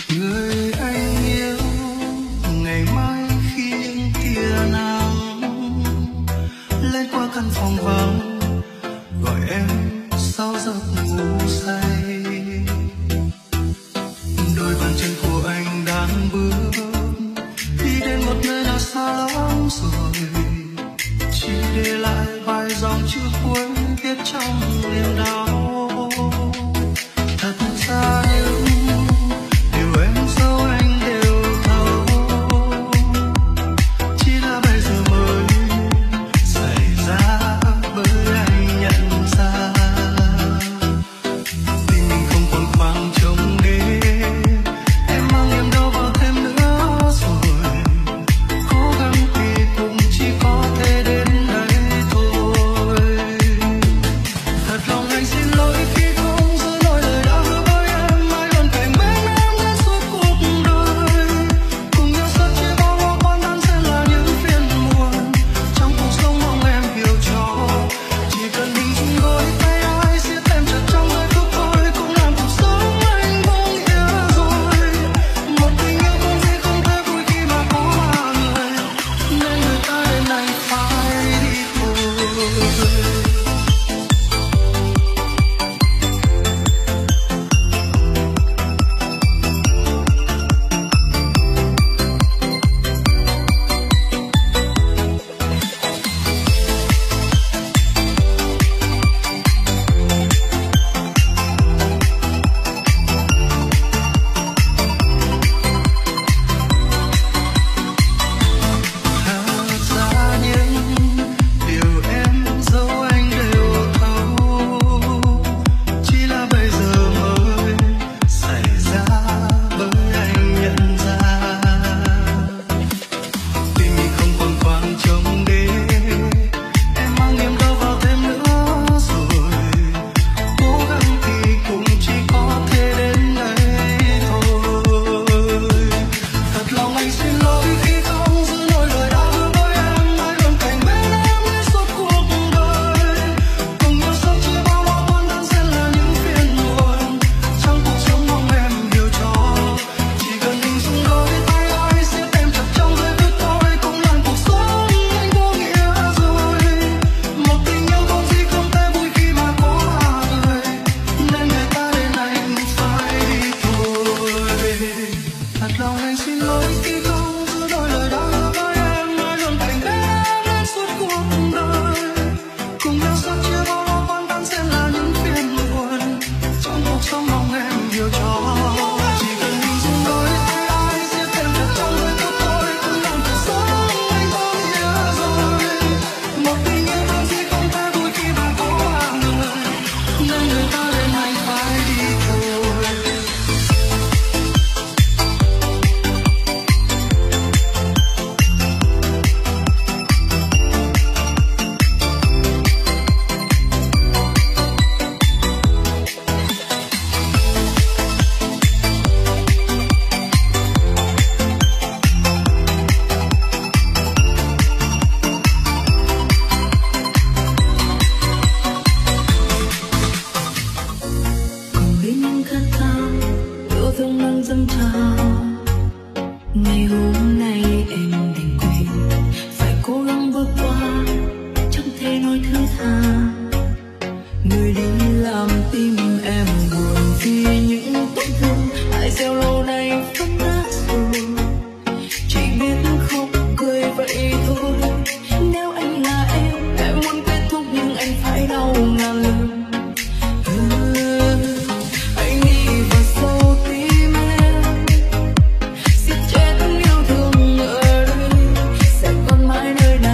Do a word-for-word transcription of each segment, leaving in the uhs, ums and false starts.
Người anh yêu ngày mai khi những tia nắng lên qua căn phòng vắng gọi em sau giấc ngủ say. Đôi bàn chân của anh đang bước đi đến một nơi nào xa lắm rồi, chỉ để lại vài dòng chữ cuối viết trong niềm đau. Thật ra những điều em giấu anh đều thấu, chỉ là bây giờ mới xảy ra bởi anh nhận ra tình mình không còn khoảng trống để em mang niềm đau vào thêm nữa rồi. Cố gắng thì cũng chỉ có thể đến đây thôi. Thật lòng anh xin lỗi khi không giữ nổi lời đã hứa với em, mãi luôn cạnh bên em đến suốt cuộc đời. Cùng nhau sớt chia bao lo quan tan sẽ là những phiền muộn trong cuộc sống, mong em hiểu cho. Chỉ cần mình chung đôi tay ai siết em chặt trong giây phút thôi, cũng làm cuộc sống anh vô nghĩa rồi. Một tình yêu không gì không thể vui khi mà có ba người, nên người ta đến này phải đi thôi. Thật ra những điều em giấu anh đều thấu, chỉ là bây giờ mới xảy ra bởi anh nhận ra tình mình không còn khoảng trống để em mang niềm đau vào thêm nữa rồi. Cố gắng thì cũng chỉ có thể đến đây thôi. Thật lòng anh xin lỗi khi không giữ nổi lời đã hứa với em, mãi luôn cạnh bên em đến suốt cuộc đời. Cùng nhau sớt chia bao lo toan tan sẽ là những phiền muộn trong cuộc sống, mong em hiểu cho. Chỉ cần mình chung đôi tay ai siết em chặt trong giây phút thôi, cũng làm cuộc sống anh vô nghĩa rồi. Một tình yêu không gì không thể vui khi mà có ba người, nên người ta đến anh phải đi thôi. Thật lòng anh xin lỗi khi không giữ nổi lời đã hứa với em, mãi luôn cạnh bên em đến suốt cuộc đời. Cùng nhau sớt chia bao lo toan tan sẽ là những phiền muộn trong cuộc sống, mong em hiểu cho. Chỉ cần mình chung đôi tay ai siết em chặt trong giây phút thôi, cũng làm cuộc sống anh vô nghĩa rồi. Một tình yêu không gì không thể vui khi mà có ba người, nên người ta đến anh phải đi thôi. Cùng bên những khát khao yêu thương đang dâng trào, ngày hôm nay em đành quên phải cố gắng vượt qua, chẳng thể nói thứ tha. Người đi làm tim em buồn vì những tổn thương ai gieo lâu nay vẫn nát rồi, chỉ biết khóc cười vậy thôi. Nếu anh là em em muốn kết thúc nhưng anh phải đau ngàn lần. Anh đi vào sâu tim em, siết chết yêu thương ở đây sẽ còn mãi nơi này.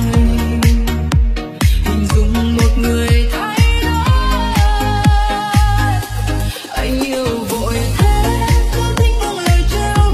Hình dung một người thay đổi, anh yêu vội thế cứ thích buông lời trao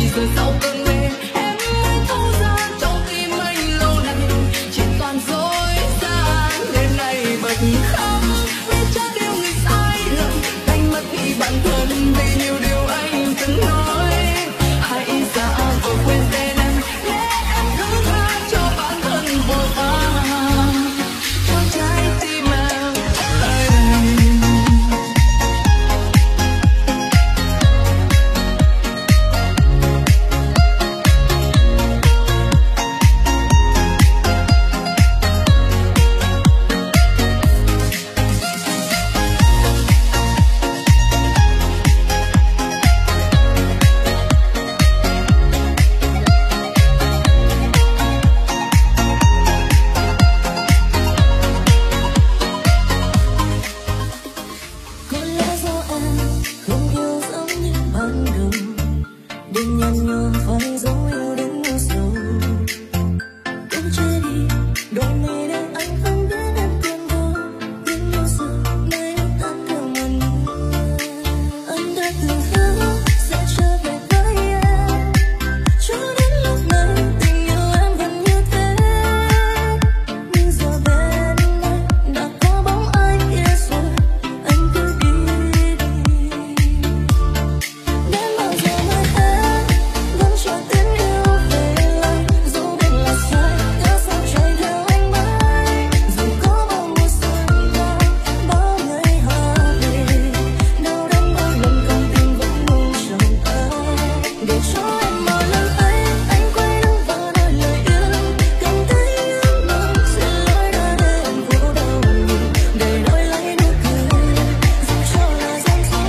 giờ sau cơn mê em mới thấu ra trong tim anh lâu nay chỉ toàn dối gian. Đêm nay bật khóc biết chắc yêu người sai lầm, đánh mất đi bản thân vì nhiều điều anh từng nói. Hãy giả vờ quên tên em để em thứ tha cho bản thân vội vã cho trái tim em lại đây. Có lẽ do em không yêu giống như ban đầu, đừng nhăn nhở phải dấu yêu đến bao giờ cũng chia đi đôi mi để anh không biết em còn đâu. Nhưng bao giờ nay anh theo mình, anh đã từng hứa sẽ trở về với em, cho đến lúc này tình yêu em vẫn như thế. Nhưng giờ bên anh đã có bóng ai kia rồi, anh cứ đi đi. Đến bao giờ mới hết vẫn chờ tiếng yêu về lại, dẫu biết là sai cớ sao chạy theo anh mãi. Dù có bao mùa xuân qua bao ngày hòa về, đau đớn mỗi lần con tim vẫn luôn chồng anh. Để cho em mỗi lần ấy anh quay lưng và nói lời yêu, cảm thấy em nói xin lỗi đã để em vô đầu nhiều, để đổi lấy nụ cười dù cho là gian dối.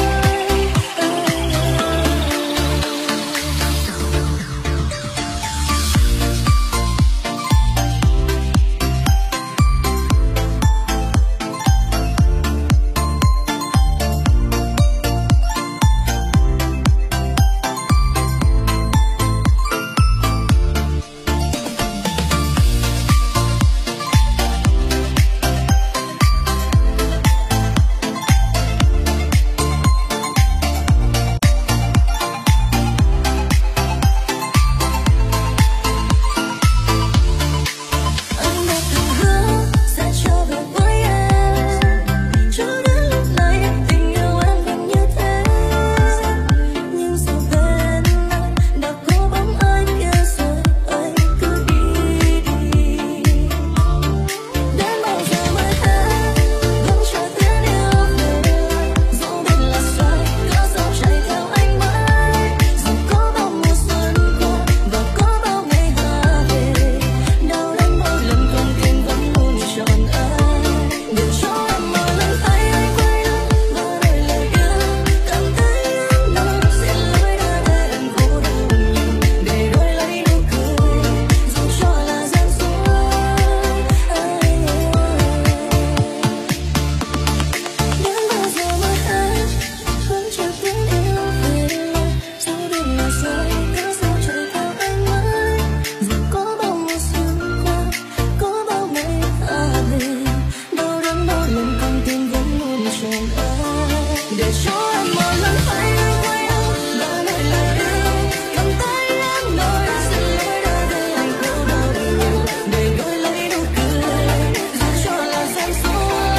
Anh đã từng hứa sẽ trở về với em, cho đến lúc này tình yêu em vẫn như thế. Nhưng giờ bên anh đã có bóng ai kia rồi, anh cứ đi đi. Đến bao giờ mới hết vẫn chờ tiếng yêu về lại, dẫu biết là sai cớ sao chạy theo anh mãi. Dù có bao mùa xuân qua và có bao ngày hạ về, đau đớn mỗi lần con tim vẫn luôn tròn anh. Để cho em mỗi lần thấy anh quay lưng và nói lời yêu, cảm thấy em nói xin lỗi đã để em vô đầu nhiều, để đổi lấy nụ cười dù cho là gian dối. Đến bao giờ mới hết vẫn chờ tiếng yêu về lại, dẫu biết là sai cớ sao chạy theo anh mãi. Dù có bao mùa xuân qua có bao ngày hạ về, đau đớn mỗi lần con tim vẫn luôn tròn anh. Để cho em mỗi lần thấy anh quay lưng và nói lời yêu, cảm thấy em nói xin lỗi đã để anh vô đầu nhiều, để đổi lấy nụ cười dù cho là gian dối.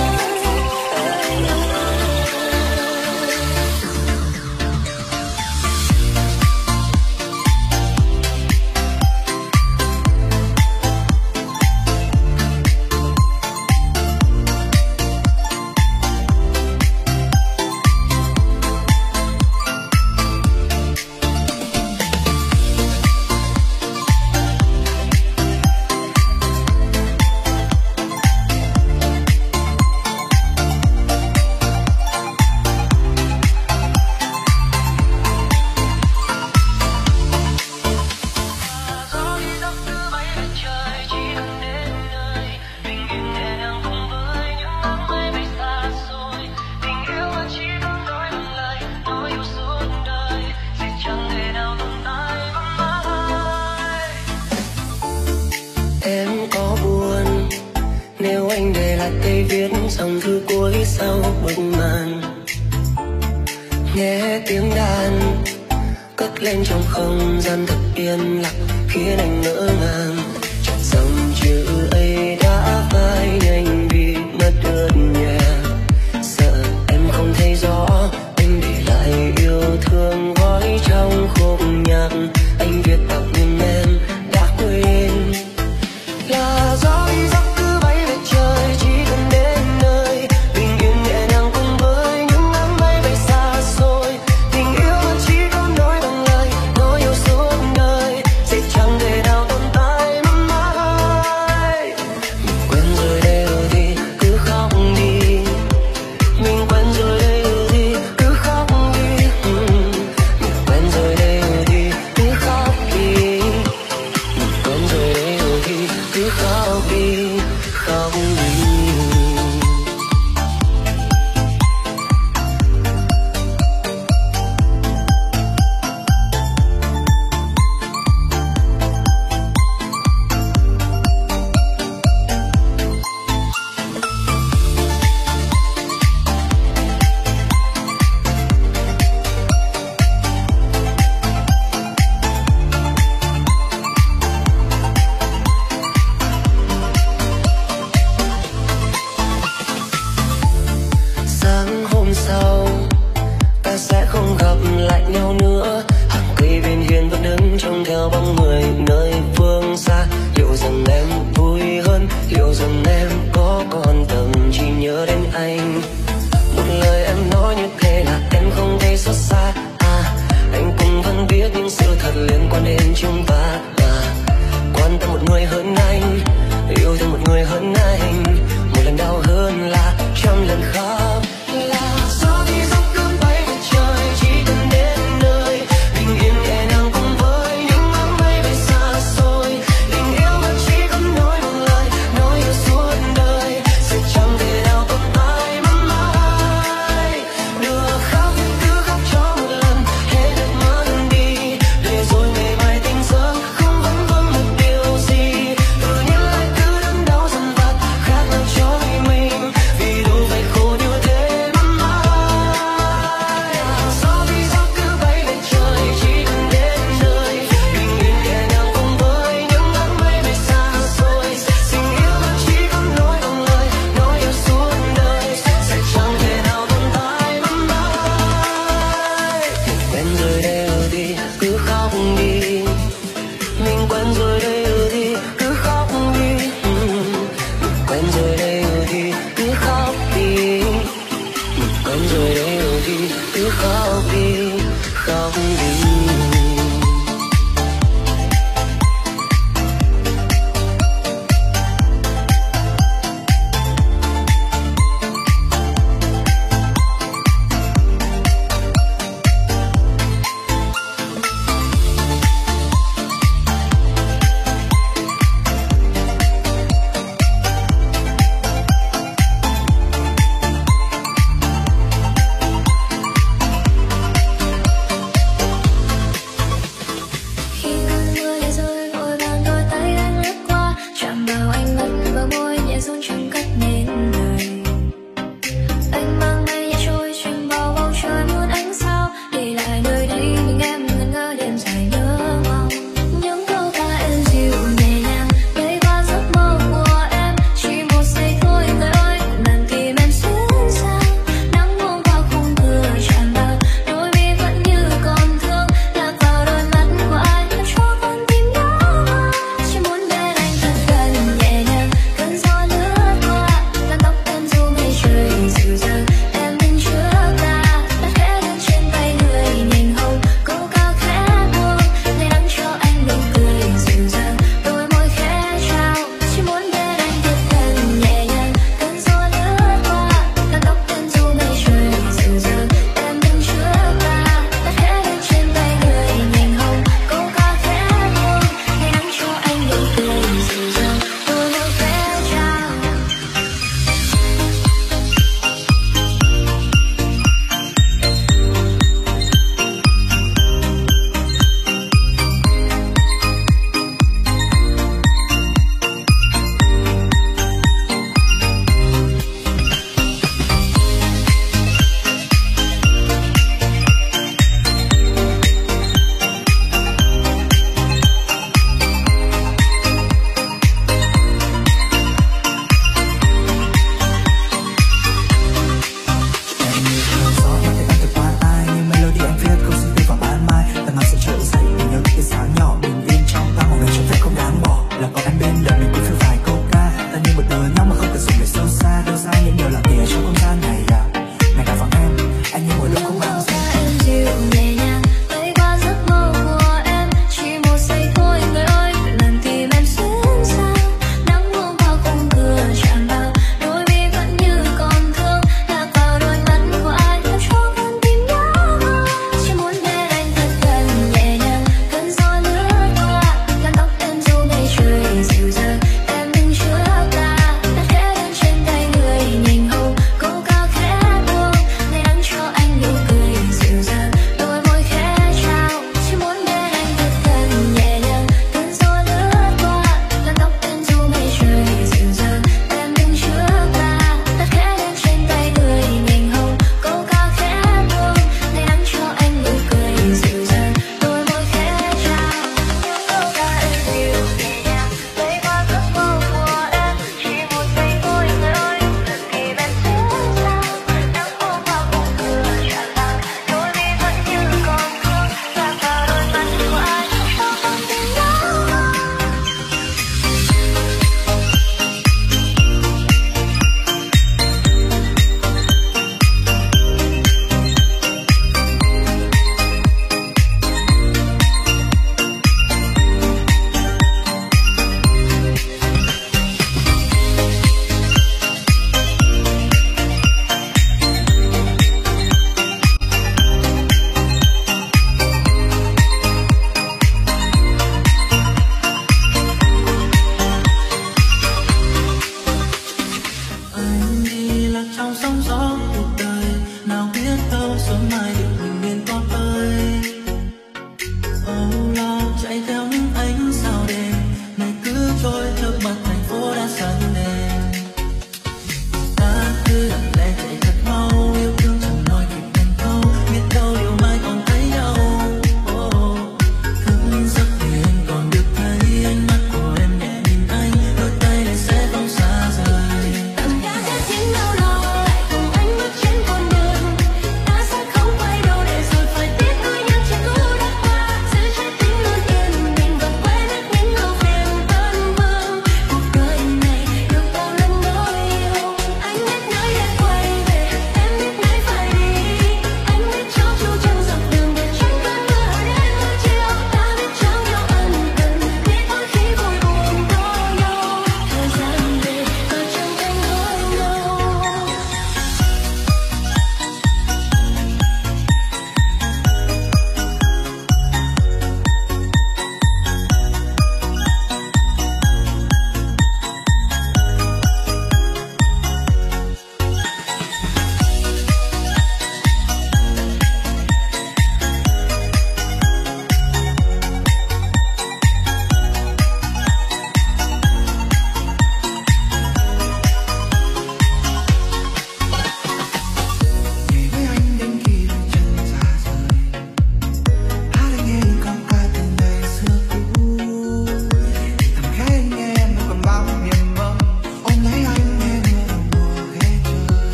Gió đi giấc cứ bay lên trời chỉ cần đến nơi, bình yên nhẹ nhàng cùng với những áng mây bay xa xôi. Tình yêu mà chỉ có nói bằng lời, nói yêu suốt đời, sẽ chẳng thể nào tồn tại vẫn mãi. Em có buồn nếu anh để lại cây viết dòng thư cuối sau bức màn, nghe tiếng đàn cất lên trong không gian thật yên lặng khiến anh ngỡ ngàng. Chọn dòng chữ ấy đã phai nhanh vì mất ướt nhẹ. Sợ em không thấy rõ anh để lại yêu thương gói trong khúc nhạc anh viết tặng nhưng em đã quên. Là gió đi giấc cứ bay về trời chỉ cần đến nơi bình yên nhẹ nhàng cùng với những áng mây bay xa xôi. Tình yêu vẫn chỉ có nói bằng lời, nói yêu suốt đời sẽ chẳng thể nào tồn tại mãi mãi. Mình quen rồi để ở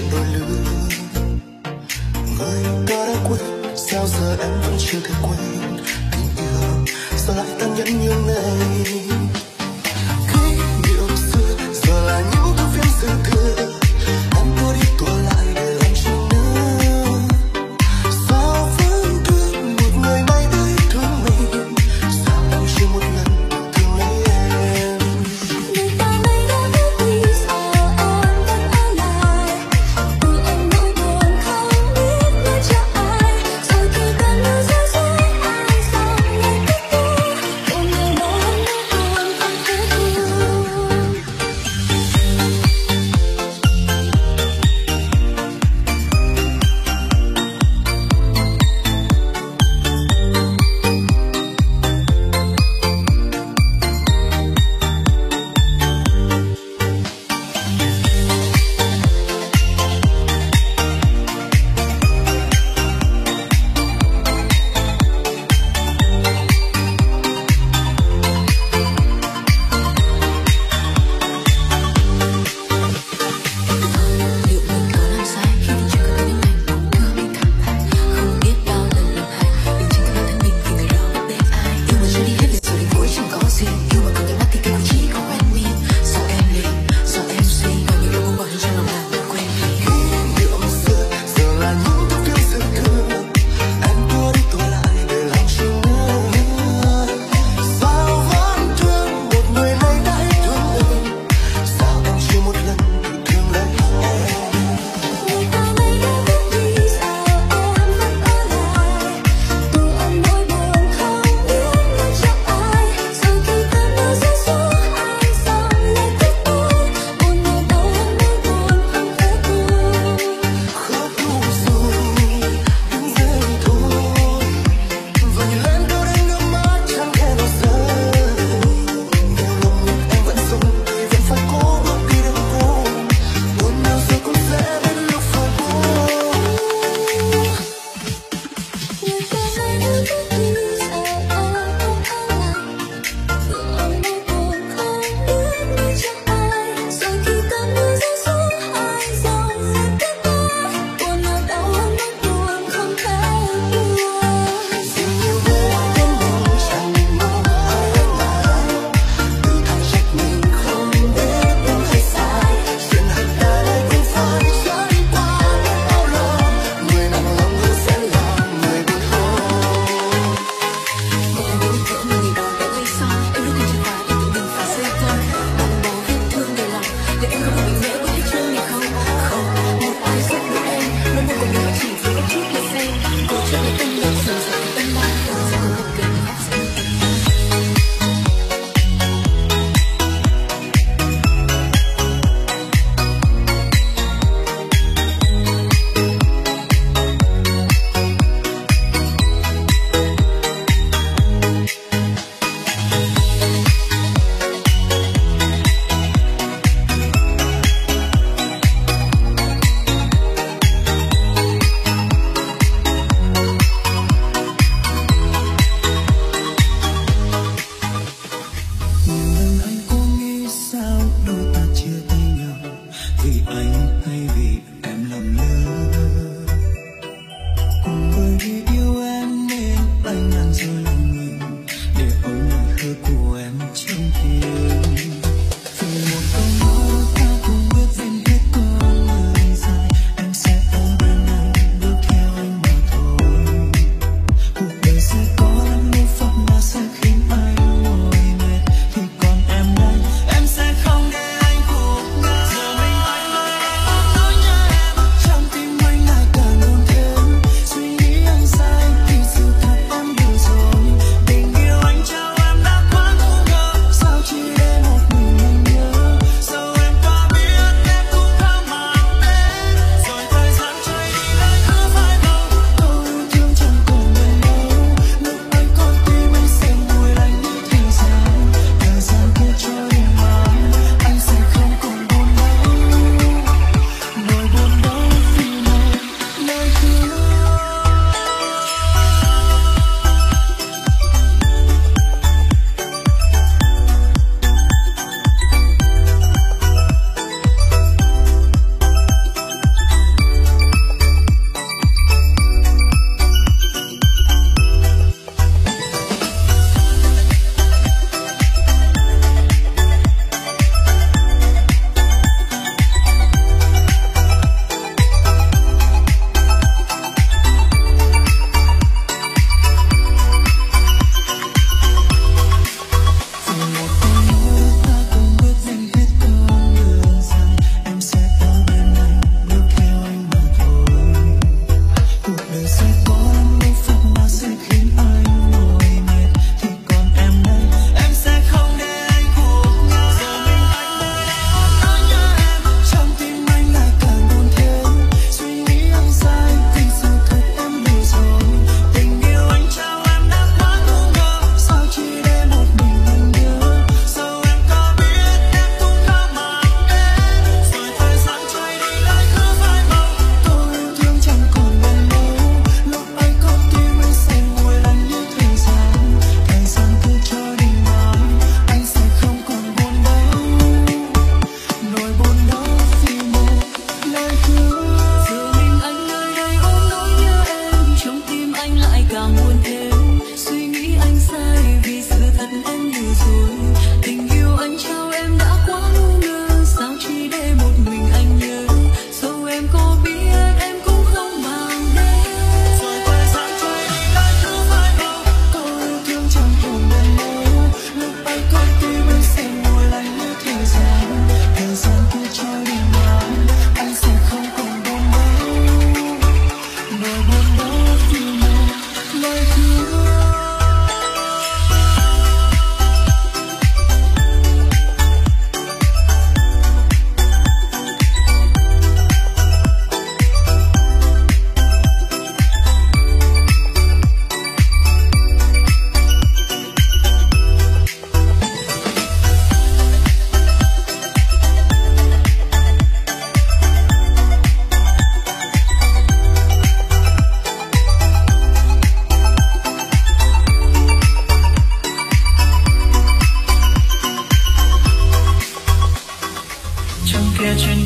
đôi lứa. Người ta đã quên, sao giờ em vẫn chưa thể quên tình yêu, sao lại tan nhẫn như này. Kỷ niệm xưa giờ là những thước phim dư thừa, em tua đi tua lại để làm chi nữa. Sao vẫn thương một người mãi tới thương mình, sao em chưa một lần thương lấy em. Người ta nay đã biết vì sao em vẫn ở lại, từ anh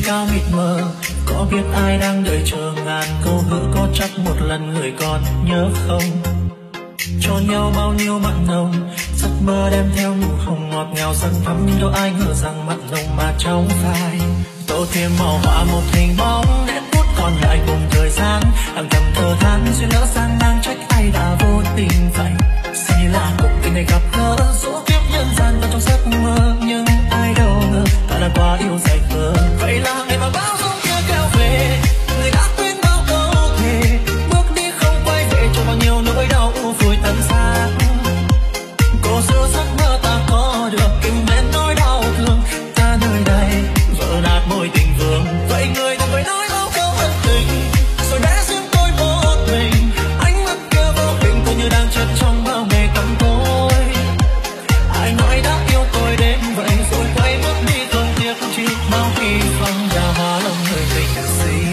cao mịt mờ, có biết ai đang đợi chờ ngàn câu hứa, có chắc một lần người còn nhớ không? Cho nhau bao nhiêu mặn nồng, giấc mơ đem theo nụ hồng ngọt ngào dâng thắm, nhưng đâu ai ngờ rằng mặn nồng mà trong phai tô thêm màu họa một hình bóng nét bút còn lại cùng thời gian. Đang thầm thờ than duyên lỡ sang đang trách ai đã vô tình vậy, sẽ là cuộc tình này gặp gỡ số kiếp nhân gian và trong giấc mơ, nhưng ai đâu ngờ ta đã quá yêu dại khờ. Vậy là ngày mà bão giông kia kéo về, người đã quên bao câu thề, bước đi không quay về cho bao nhiêu nỗi đau u vùi tận xác. Cô xưa giấc mơ ta có được kìm nén nỗi đau thương, ta nơi đây vỡ nát mối tình vương. Vậy người đừng phải nói bao câu ân tình rồi để riêng tôi một mình, ánh mắt kia vô hình tôi như đang chất trong bao mê tắm tối. Ai nói đã yêu tôi đến vậy rồi quay bước đi không tiếc chi bao khi phong đã hóa lòng người tình si.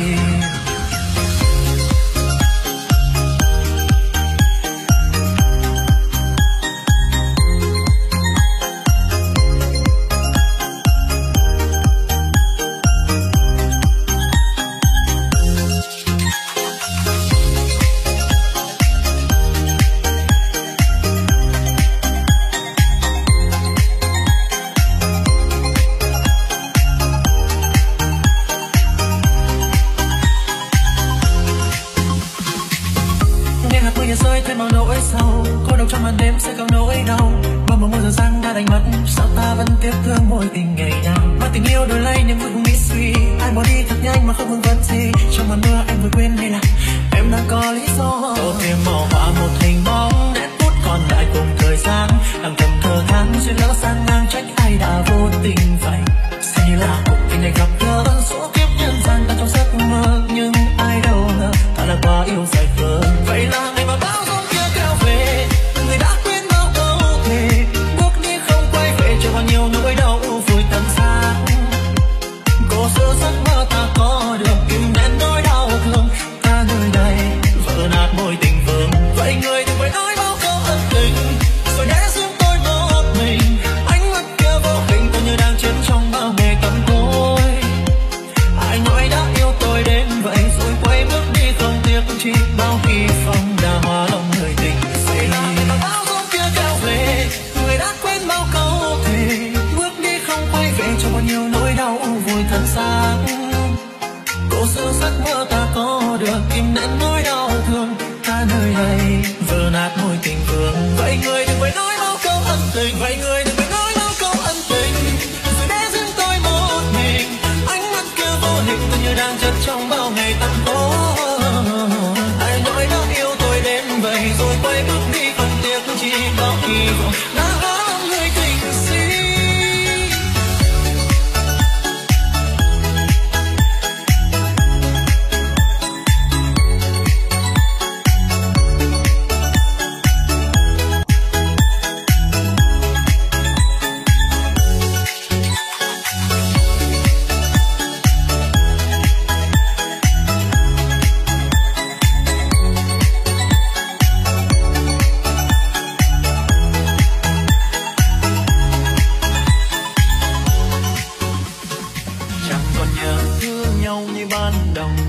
Rơi thêm bao nỗi sầu, cô độc trong màn đêm sẽ không nỗi đau. Bao mộng mơ giờ sáng đã đánh mất, sao ta vẫn tiếc thương mối tình ngày nào. Mà tình yêu đổi lấy niềm vui không nghĩ suy, ai bỏ đi thật nhanh mà không vương vấn gì. Trong màn mưa anh vừa quên hay là em đang có lý do. Tô thêm màu họa một hình bóng nét bút còn lại cùng thời gian. Đang thầm thờ than duyên lỡ sang ngang trách ai đã vô tình vậy, sẽ như là cuộc tình này gặp gỡ số kiếp nhân gian ta trong giấc mơ, nhưng ai đâu ngờ ta đã quá yêu dại khờ. Vậy là ngày mà bão giông kia kéo về, người đã quên bao câu thề, bước đi không quay về cho bao nhiêu nỗi đau u vùi tận xác. Cô xưa giấc mơ ta có được kìm nén nỗi đau thương, ta nơi đây vỡ nát mối tình vương. Vậy người đừng phải nói bao câu ân tình rồi để riêng tôi một mình, ánh mắt kia vô hình tôi như đang chết trong bao mê tắm tối. Ai nói đã yêu tôi đến vậy rồi quay bước đi không tiếc chi bao khi phong đã hóa lòng người tình si. Bão giông kia kéo về, người đã quên bao câu thề, bước đi không quay về cho bao nhiêu nỗi đau vùi thân xác. Cô xưa giấc mơ ta có được kìm nén nỗi đau thương, ta nơi đây vỡ nát mối tình vương. Vậy người đừng phải nói bao câu ân tình, vậy người đừng phải nói bao câu ân tình rồi để riêng tôi một mình, ánh mắt kia vô hình tôi như đang chất trong bao ngày tăm tối. Ai nói đã yêu tôi đến vậy rồi quay bước đi không tiếc chi bao kỳ vọng đã hóa lòng người tình si.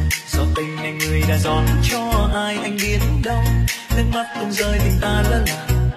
Giọt tình này người đã dọn cho ai anh biết đâu, nước mắt không rơi tình ta lỡ làng